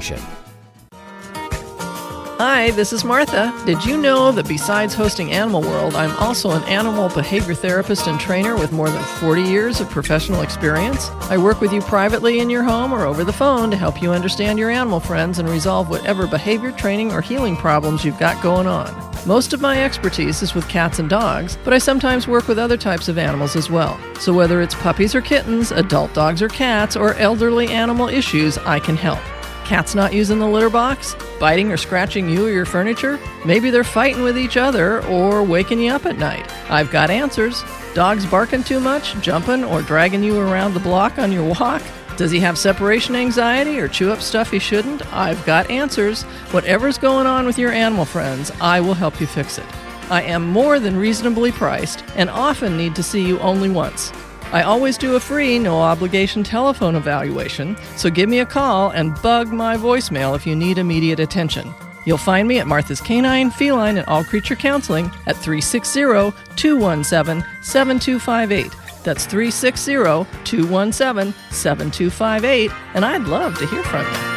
Hi, this is Martha. Did you know that besides hosting Animal World, I'm also an animal behavior therapist and trainer with more than forty years of professional experience? I work with you privately in your home or over the phone to help you understand your animal friends and resolve whatever behavior, training, or healing problems you've got going on. Most of my expertise is with cats and dogs, but I sometimes work with other types of animals as well. So whether it's puppies or kittens, adult dogs or cats, or elderly animal issues, I can help. Cats not using the litter box? Biting or scratching you or your furniture? Maybe they're fighting with each other or waking you up at night. I've got answers. Dogs barking too much, jumping, or dragging you around the block on your walk? Does he have separation anxiety or chew up stuff he shouldn't? I've got answers. Whatever's going on with your animal friends, I will help you fix it. I am more than reasonably priced and often need to see you only once. I always do a free, no-obligation telephone evaluation, so give me a call and bug my voicemail if you need immediate attention. You'll find me at Martha's Canine, Feline, and All Creature Counseling at three six zero, two one seven, seven two five eight. That's three six zero, two one seven, seven two five eight, and I'd love to hear from you.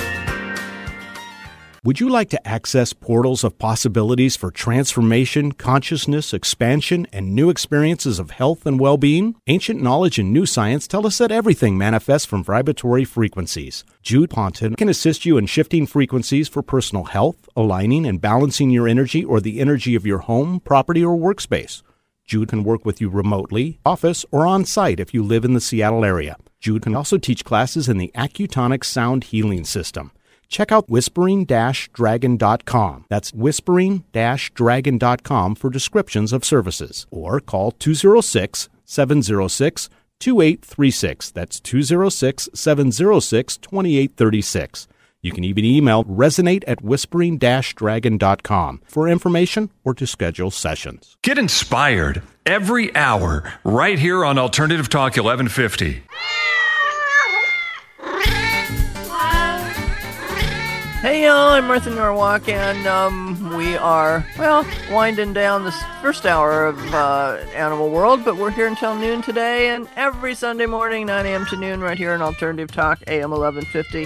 Would you like to access portals of possibilities for transformation, consciousness, expansion, and new experiences of health and well-being? Ancient knowledge and new science tell us that everything manifests from vibratory frequencies. Jude Ponton can assist you in shifting frequencies for personal health, aligning and balancing your energy or the energy of your home, property, or workspace. Jude can work with you remotely, office, or on-site if you live in the Seattle area. Jude can also teach classes in the Accutonic Sound Healing System. Check out whispering dash dragon dot com. That's whispering dash dragon dot com for descriptions of services. Or call two oh six, seven oh six, two eight three six. That's two oh six, seven oh six, two eight three six. You can even email resonate at whispering dash dragon dot com for information or to schedule sessions. Get inspired every hour right here on Alternative Talk eleven fifty. Hey y'all, I'm Martha Norwalk, and um, we are, well, winding down this first hour of uh, Animal World, but we're here until noon today, and every Sunday morning, nine a.m. to noon, right here on Alternative Talk, A M eleven fifty.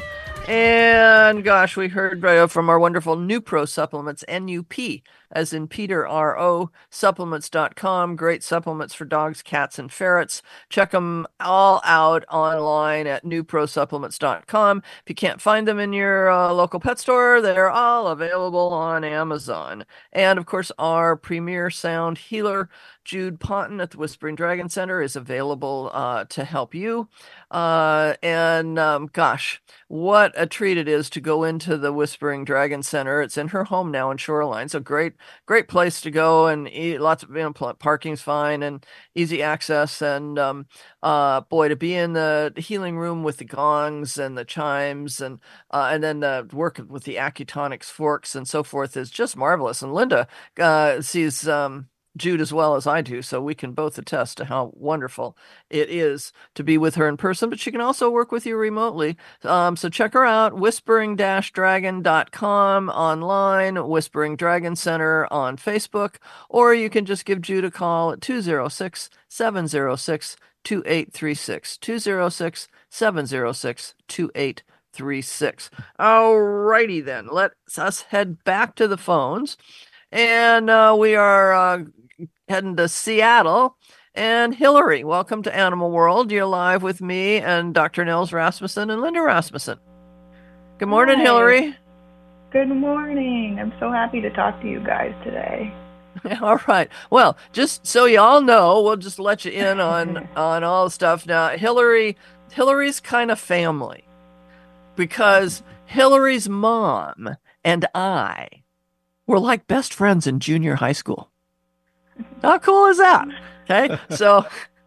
And gosh, we heard uh, from our wonderful NuPro supplements, N U P, as in Peter, R O, supplements dot com. Great supplements for dogs, cats, and ferrets. Check them all out online at new pro supplements dot com. If you can't find them in your uh, local pet store, they're all available on Amazon. And of course, our premier sound healer, Jude Ponton at the Whispering Dragon Center, is available uh, to help you. Uh, and um, gosh, what a treat it is to go into the Whispering Dragon Center. It's in her home now in Shoreline. So great, great place to go and eat. Lots of, you know, parking's fine and easy access. And um, uh, boy, to be in the healing room with the gongs and the chimes and uh, and then the work with the Accutonics forks and so forth is just marvelous. And Linda uh, sees um, Jude as well as I do, so we can both attest to how wonderful it is to be with her in person, but she can also work with you remotely. Um, so check her out, whispering dash dragon dot com online, Whispering Dragon Center on Facebook, or you can just give Jude a call at two oh six, seven oh six, two eight three six, two oh six, seven oh six, two eight three six. All righty then, let's us head back to the phones, and uh, we are uh, heading to Seattle. And Hillary, welcome to Animal World. You're live with me and Doctor Nils Rasmussen and Linda Rasmussen. Good morning, Hi. Hillary. Good morning. I'm so happy to talk to you guys today. All right. Well, just so you all know, we'll just let you in on on all the stuff. Now, Hillary, Hillary's kind of family because Hillary's mom and I were like best friends in junior high school. How cool is that? Okay, so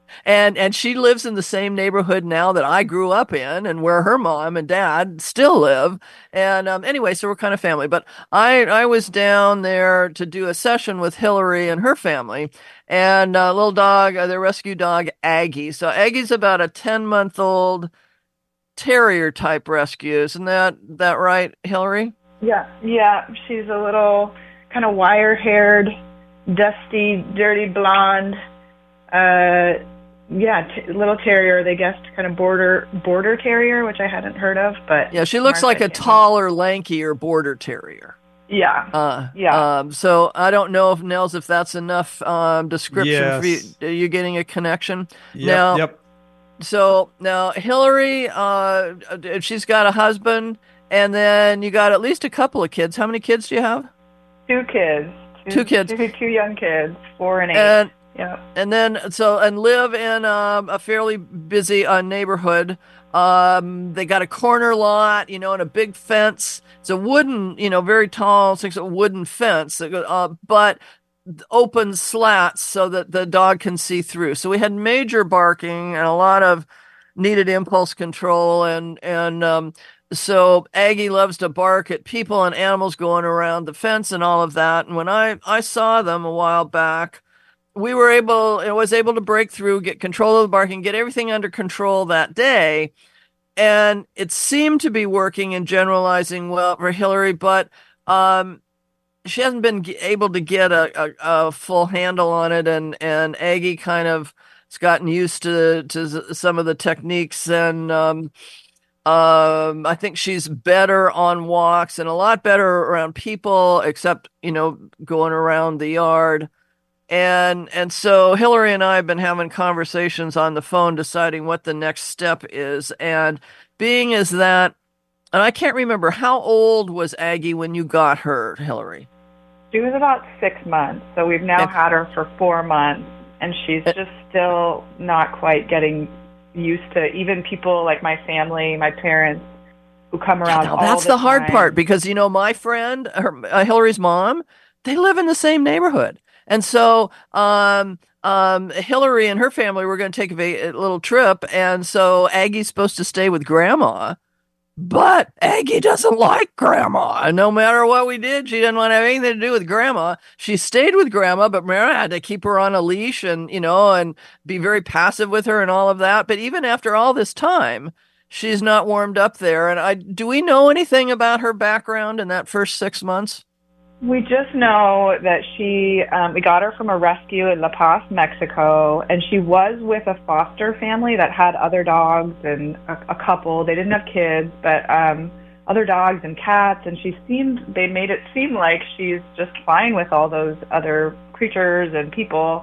And and she lives in the same neighborhood now that I grew up in, and where her mom and dad still live. And um, anyway, so we're kind of family. But I I was down there to do a session with Hillary and her family, and uh, little dog, uh, their rescue dog Aggie. So Aggie's about a ten month old terrier type rescue. Isn't that that right, Hillary? Yeah, yeah. She's a little kind of wire-haired, dusty, dirty blonde. Uh, yeah, t- little terrier. They guessed kind of border border terrier, which I hadn't heard of. But yeah, she looks like a taller, lankier border terrier. Yeah. Uh, yeah. Um, so I don't know if Nels, if that's enough um, description Yes. for you. Are you getting a connection? Yep, now, yep. So now Hillary, uh, she's got a husband, and then you got at least a couple of kids. How many kids do you have? Two kids. Two, Two kids. Two, two young kids, four and eight. And yeah. And then so and live in um, a fairly busy uh, neighborhood. Um, they got a corner lot, you know, and a big fence. It's a wooden, you know, very tall, six foot wooden fence, uh, but open slats so that the dog can see through. So we had major barking and a lot of needed impulse control, and and um, so Aggie loves to bark at people and animals going around the fence and all of that. And when I I saw them a while back, we were able, I was able to break through, get control of the barking, get everything under control that day. And it seemed to be working and generalizing well for Hillary, but um, she hasn't been able to get a, a, a full handle on it. And, and Aggie kind of has gotten used to, to some of the techniques. And um, um, I think she's better on walks and a lot better around people, except, you know, going around the yard. And and so Hillary and I have been having conversations on the phone deciding what the next step is. And being is that, and I can't remember, how old was Aggie when you got her, Hillary? She was about six months. So we've now And- had her for four months. And she's just still not quite getting used to even people like my family, my parents, who come around Now, all that's the the hard time. part, because, you know, my friend, her, uh, Hillary's mom, they live in the same neighborhood. And so um, um, Hillary and her family were going to take a, va- a little trip. And so Aggie's supposed to stay with Grandma. But Aggie doesn't like Grandma. And no matter what we did, she didn't want to have anything to do with Grandma. She stayed with Grandma, but Mara had to keep her on a leash and, you know, and be very passive with her and all of that. But even after all this time, she's not warmed up there. And I do we know anything about her background in that first six months? We just know that she, um, we got her from a rescue in La Paz, Mexico, and she was with a foster family that had other dogs and a, a couple. They didn't have kids, but um, other dogs and cats, and she seemed, they made it seem like she's just fine with all those other creatures and people.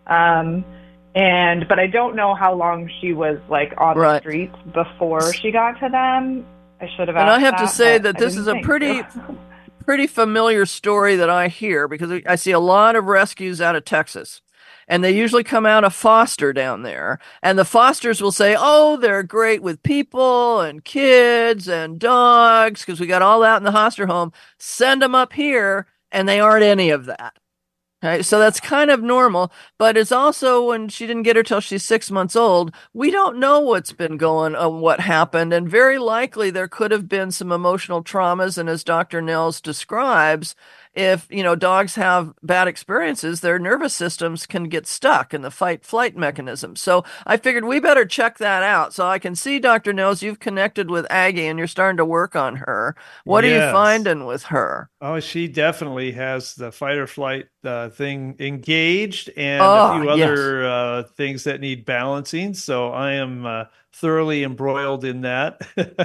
Um, and, but I don't know how long she was like on Right. the streets before she got to them. I should have asked And I have to that, say but that I this didn't is a think pretty so. pretty familiar story that I hear, because I see a lot of rescues out of Texas, and they usually come out of foster down there. And the fosters will say, oh, they're great with people and kids and dogs, because we got all that in the foster home. Send them up here, and they aren't any of that. Right? So that's kind of normal, but it's also when she didn't get her till she's six months old, we don't know what's been going on, what happened. And very likely there could have been some emotional traumas. And as Doctor Nels describes, if, you know, dogs have bad experiences, their nervous systems can get stuck in the fight flight mechanism. So I figured we better check that out. So I can see, Doctor Nels, you've connected with Aggie and you're starting to work on her. What are you Yes. finding with her? Oh, she definitely has the fight or flight uh, thing engaged, and Oh, a few yes. other uh, things that need balancing. So I am uh, thoroughly embroiled in that,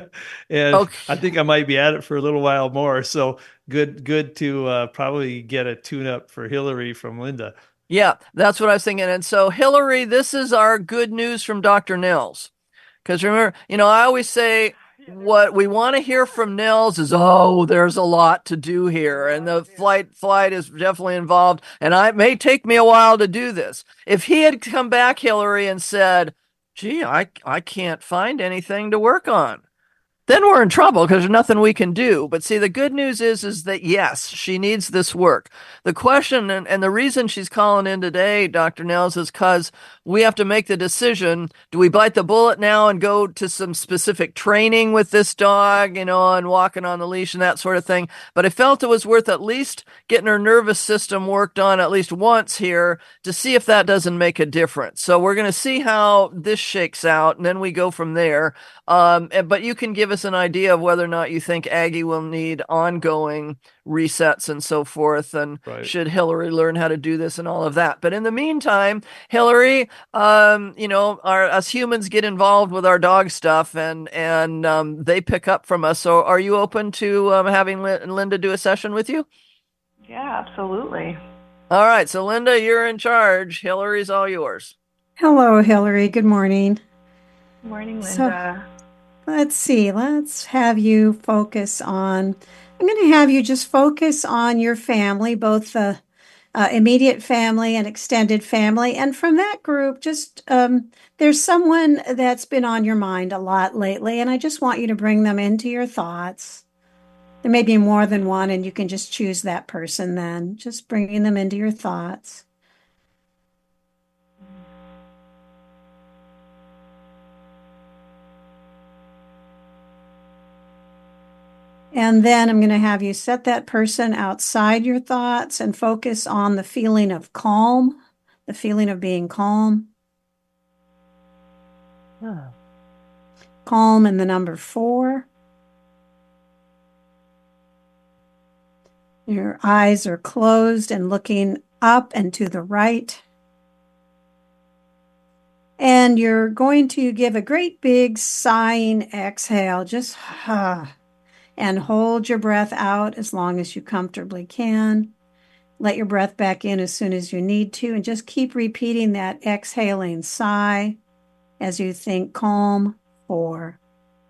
and Okay. I think I might be at it for a little while more. So good, good to uh, probably get a tune-up for Hillary from Linda. Yeah, that's what I was thinking. And so, Hillary, this is our good news from Doctor Nels. Because remember, you know, I always say what we want to hear from Nels is, oh, there's a lot to do here. And the flight flight is definitely involved. And I, it may take me a while to do this. If he had come back, Hillary, and said, gee, I, I can't find anything to work on, then we're in trouble because there's nothing we can do. But see, the good news is, is that yes, she needs this work. The question and, and the reason she's calling in today, Doctor Nels, is because we have to make the decision. Do we bite the bullet now and go to some specific training with this dog, you know, and walking on the leash and that sort of thing? But I felt it was worth at least getting her nervous system worked on at least once here to see if that doesn't make a difference. So we're going to see how this shakes out, and then we go from there. Um, but you can give us an idea of whether or not you think Aggie will need ongoing resets and so forth, and Right. should Hillary learn how to do this and all of that. But in the meantime, Hillary, um, you know, our, us humans get involved with our dog stuff, and and um, they pick up from us. So are you open to um, having Linda do a session with you? Yeah, absolutely. All right, so Linda, you're in charge. Hillary's all yours. Hello, Hillary. Good morning. Good morning, So- Linda. Let's see. Let's have you focus on, I'm going to have you just focus on your family, both the uh, immediate family and extended family. And from that group, just um, there's someone that's been on your mind a lot lately, and I just want you to bring them into your thoughts. There may be more than one, and you can just choose that person then, just bringing them into your thoughts. And then I'm going to have you set that person outside your thoughts and focus on the feeling of calm, the feeling of being calm. Yeah. Calm in the number four. Your eyes are closed and looking up and to the right. And you're going to give a great big sighing exhale, just ah. And hold your breath out as long as you comfortably can. Let your breath back in as soon as you need to, and just keep repeating that exhaling sigh as you think calm, four.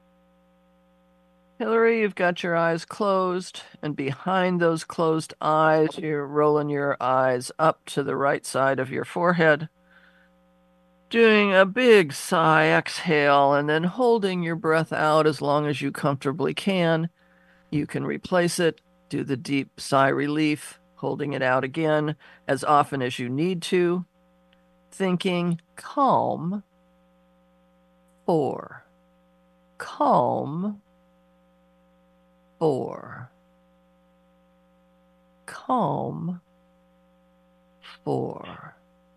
Hillary, you've got your eyes closed, and behind those closed eyes, you're rolling your eyes up to the right side of your forehead, doing a big sigh exhale, and then holding your breath out as long as you comfortably can. You can replace it, do the deep sigh relief, holding it out again as often as you need to, thinking calm, four, calm, four, calm, four.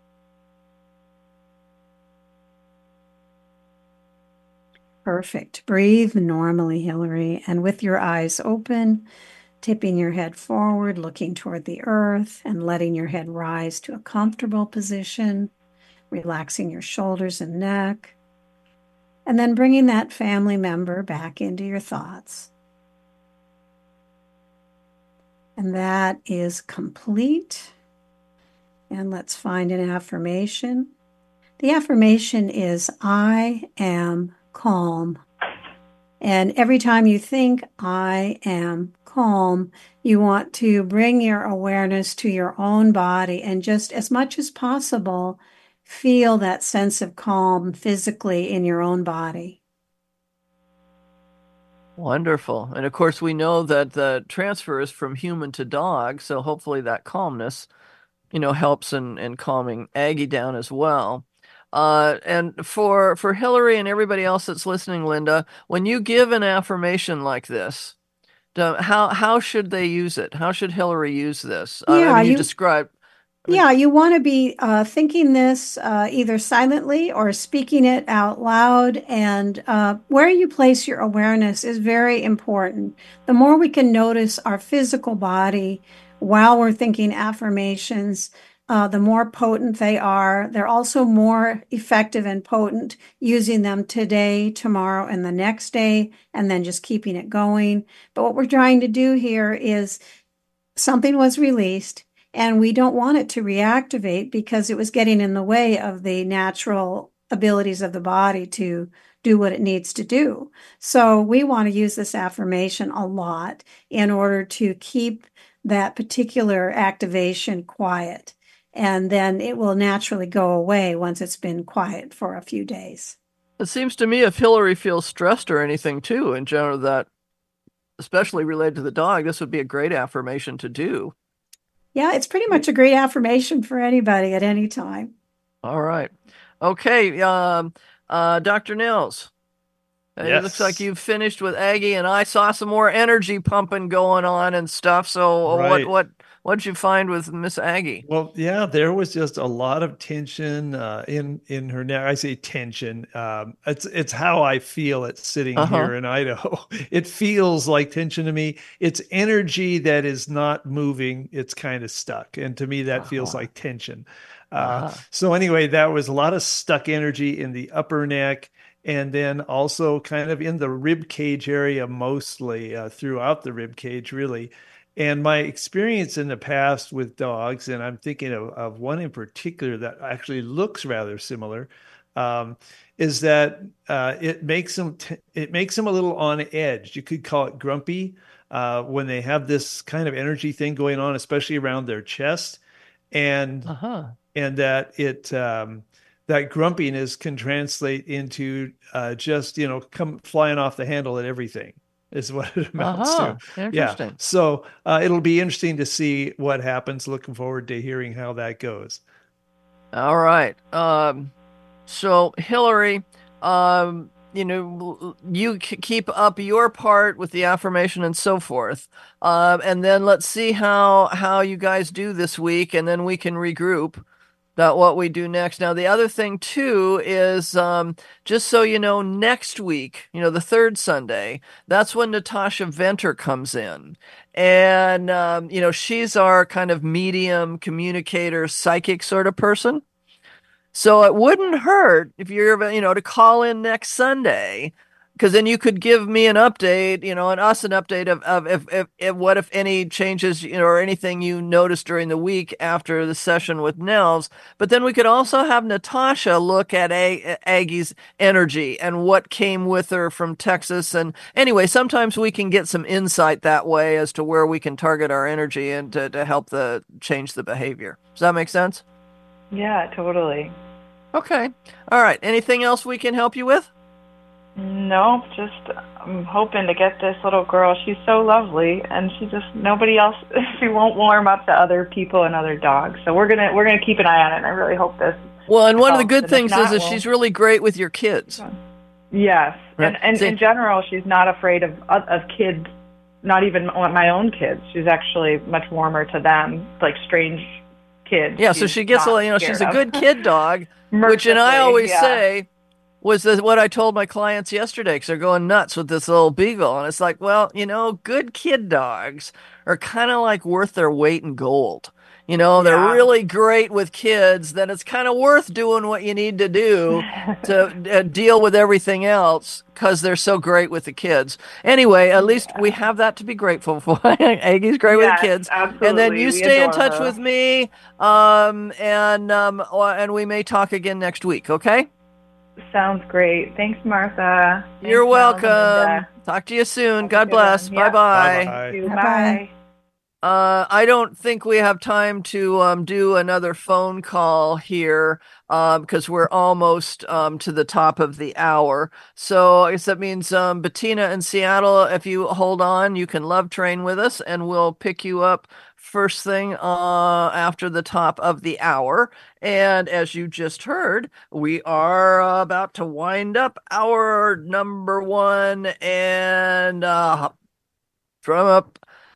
Perfect. Breathe normally, Hillary, and with your eyes open, tipping your head forward, looking toward the earth, and letting your head rise to a comfortable position, relaxing your shoulders and neck, and then bringing that family member back into your thoughts. And that is complete. And let's find an affirmation. The affirmation is, I am calm. And every time you think, I am calm, you want to bring your awareness to your own body and just as much as possible, feel that sense of calm physically in your own body. Wonderful. And of course, we know that the transfer is from human to dog, so hopefully that calmness, you know, helps in, in calming Aggie down as well. Uh, and for for Hillary and everybody else that's listening, Linda, when you give an affirmation like this, do, how how should they use it? How should Hillary use this? Uh, Yeah, I mean, you, you- describe. I mean- Yeah, you want to be uh, thinking this uh, either silently or speaking it out loud. And uh, where you place your awareness is very important. The more we can notice our physical body while we're thinking affirmations, uh, the more potent they are. They're also more effective and potent using them today, tomorrow, and the next day, and then just keeping it going. But what we're trying to do here is something was released, and we don't want it to reactivate because it was getting in the way of the natural abilities of the body to do what it needs to do. So we want to use this affirmation a lot in order to keep that particular activation quiet. And then it will naturally go away once it's been quiet for a few days. It seems to me if Hillary feels stressed or anything too, in general, that especially related to the dog, this would be a great affirmation to do. Yeah, it's pretty much a great affirmation for anybody at any time. All right. Okay, um, uh, Doctor Nils. It Yes. looks like you've finished with Aggie, and I saw some more energy pumping going on and stuff. So, Right. what what what did you find with Miss Aggie? Well, yeah, there was just a lot of tension uh, in in her neck. I say tension. Um, it's it's how I feel it sitting Uh-huh. here in Idaho. It feels like tension to me. It's energy that is not moving. It's kind of stuck, and to me, that feels Uh-huh. like tension. Uh, Uh-huh. So anyway, that was a lot of stuck energy in the upper neck. And then also kind of in the rib cage area, mostly uh, throughout the rib cage, really. And my experience in the past with dogs, and I'm thinking of, of one in particular that actually looks rather similar, um, is that uh, it makes them t- it makes them a little on edge. You could call it grumpy uh, when they have this kind of energy thing going on, especially around their chest, and Uh-huh. and that it um, that grumpiness can translate into uh, just you know come flying off the handle at everything is what it amounts Uh-huh. to. Interesting. Yeah. So uh, it'll be interesting to see what happens. Looking forward to hearing how that goes. All right. Um, so Hillary, um, you know, you c- keep up your part with the affirmation and so forth. Um, and then let's see how how you guys do this week, and then we can regroup about what we do next. Now, the other thing too is um, just so you know, next week, you know, the third Sunday, that's when Natasha Venter comes in. And, um, you know, she's our kind of medium communicator, psychic sort of person. So it wouldn't hurt if you're, you know, to call in next Sunday, because then you could give me an update, you know, and us an update of, of if, if, if what if any changes, you know, or anything you noticed during the week after the session with Nels. But then we could also have Natasha look at A- Aggie's energy and what came with her from Texas. And anyway, sometimes we can get some insight that way as to where we can target our energy and to, to help the change the behavior. Does that make sense? Yeah, totally. Okay. All right. Anything else we can help you with? No, just I'm hoping to get this little girl. She's so lovely, and she just nobody else. She won't warm up to other people and other dogs. So we're gonna we're gonna keep an eye on it. And I really hope this. Well, and one of the helps. good And if things not, is that we'll- she's really great with your kids. Yes, Right. and and See- in general, she's not afraid of of of kids. Not even my own kids. She's actually much warmer to them, like strange kids. Yeah, so she's she gets a, not you know, she's a scared good of. kid dog, which, and I Mercifully, always yeah. say was the, what I told my clients yesterday because they're going nuts with this little beagle. And it's like, well, you know, good kid dogs are kind of like worth their weight in gold. You know, they're Yeah. really great with kids, then it's kind of worth doing what you need to do to uh, deal with everything else because they're so great with the kids. Anyway, at least we have that to be grateful for. Aggie's great with Yes, the kids. And then absolutely. you We stay in adore touch her. with me, um, and, um, or- and we may talk again next week, okay? Sounds great. Thanks, Martha. You're Thanks, Mel and welcome. Linda. Talk to you soon. Have a God good bless. one. Yeah. Bye-bye. Bye-bye. You. Bye-bye. Bye. Uh, I don't think we have time to um, do another phone call here um, because we're almost um, to the top of the hour. So I guess that means um, Bettina in Seattle, if you hold on, you can love train with us and we'll pick you up first thing uh, after the top of the hour. And as you just heard, we are uh, about to wind up our number one and uh, drum up.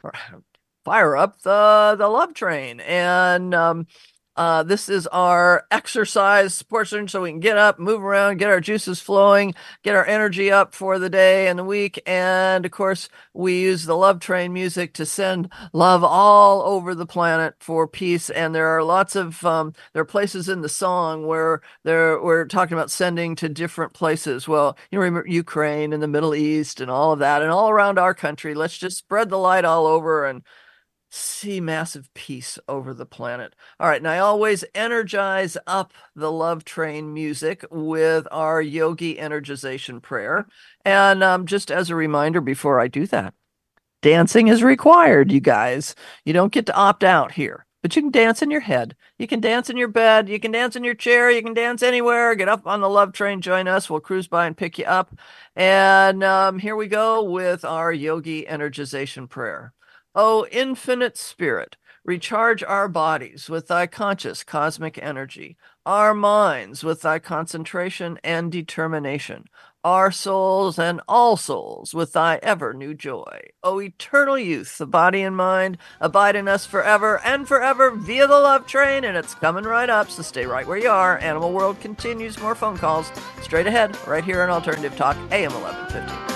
Fire up the the love train, and um, uh, this is our exercise portion, so we can get up, move around, get our juices flowing, get our energy up for the day and the week. And of course, we use the love train music to send love all over the planet for peace. And there are lots of um, there are places in the song where there we're talking about sending to different places. Well, you know, remember Ukraine and the Middle East and all of that, and all around our country. Let's just spread the light all over and see massive peace over the planet. All right, and I always energize up the love train music with our yogi energization prayer. And um, just as a reminder before I do that, dancing is required, you guys. You don't get to opt out here. but you can dance in your head. You can dance in your bed. You can dance in your chair. You can dance anywhere. Get up on the love train. Join us. We'll cruise by and pick you up. And um, here we go with our yogi energization prayer. O infinite spirit, recharge our bodies with thy conscious cosmic energy, our minds with thy concentration and determination, our souls and all souls with thy ever new joy. O eternal youth, the body and mind, abide in us forever and forever via the love train, and it's coming right up, so stay right where you are. Animal World continues, more phone calls straight ahead, right here on Alternative Talk, A M eleven fifty.